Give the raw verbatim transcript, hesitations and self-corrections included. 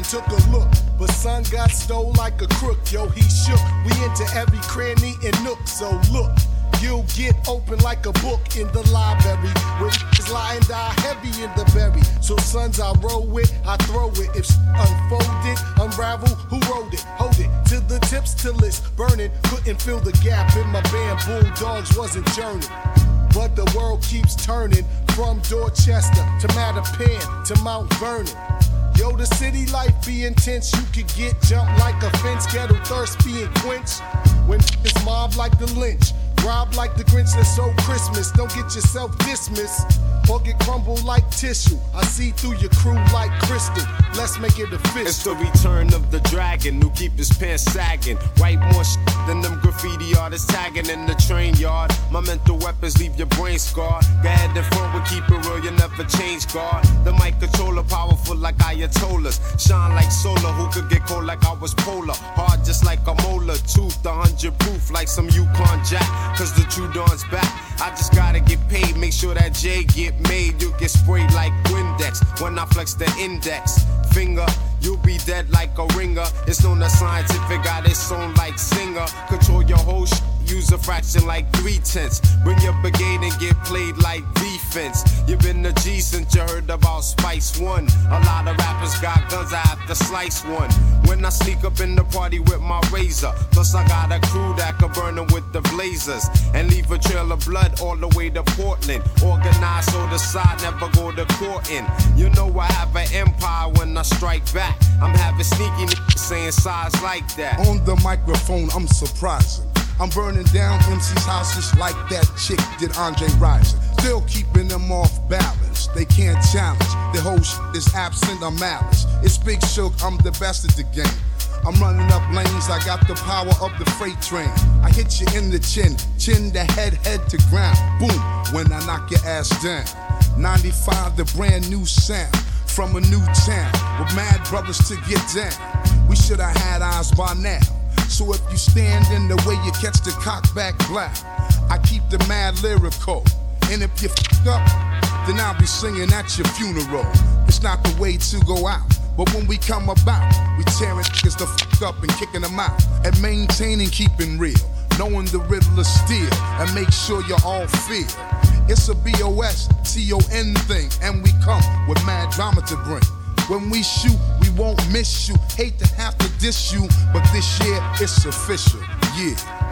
and took a look, but son got stole like a crook. Yo, he shook. We into every cranny and nook. So look, you'll get open like a book in the library. When is lying die heavy in the berry. So sons I roll with, I throw it. If unfolded, unravel, who wrote it? Hold it to the tips till it's burning. Couldn't fill the gap in my bamboo. Dogs wasn't journeying. But the world keeps turning from Dorchester to Mattapan to Mount Vernon. Yo, the city life be intense. You could get jumped like a fence. Ghetto thirst being quenched. When it's mob like the lynch. Rob like the Grinch that sold Christmas. Don't get yourself dismissed or get crumbled like tissue. I see through your crew like crystal. Let's make it official. It's the return of the dragon who keep his pants sagging. Write more shit than them graffiti artists tagging in the train yard. My mental weapons leave your brain scarred. Go ahead and front with keep it real, you never change guard. The mic controller powerful like Ayatollahs. Shine like solar, who could get cold like I was polar. Hard just like a molar, tooth a hundred proof like some Yukon Jack. Cause the true dawn's back. I just gotta get paid, make sure that J get made. You get sprayed like Windex when I flex the index finger. You'll be dead like a ringer. It's known as scientific, got its own like singer. Control your whole sh- use a fraction like three tenths. Bring your brigade and get played like defense. You been a G since you heard about Spice One. A lot of rappers got guns, I have to slice one. When I sneak up in the party with my razor. Plus I got a crew that can burn them with the blazers. And leave a trail of blood all the way to Portland. Organized so the side never go to court in. You know I have an empire when I strike back. I'm having sneaky niggas saying size like that. On the microphone, I'm surprising. I'm burning down M C's houses like that chick did Andre Rison. Still keeping them off balance. They can't challenge. The whole shit is absent of malice. It's Big Shook, I'm the best at the game. I'm running up lanes, I got the power of the freight train. I hit you in the chin, chin to head, head to ground. Boom, when I knock your ass down. ninety-five, the brand new sound. From a new town, with mad brothers to get down. We should have had eyes by now. So if you stand in the way, you catch the cock back black. I keep the mad lyrical. And if you f*** up, then I'll be singing at your funeral. It's not the way to go out. But when we come about, we tearing niggas the f*** up and kicking them out. And maintaining keeping real. Knowing the riddle of steel. And make sure you all feel. It's a B O S T O N thing. And we come with mad drama to bring. When we shoot, we won't miss you. Hate to have to diss you, but this year it's official, yeah.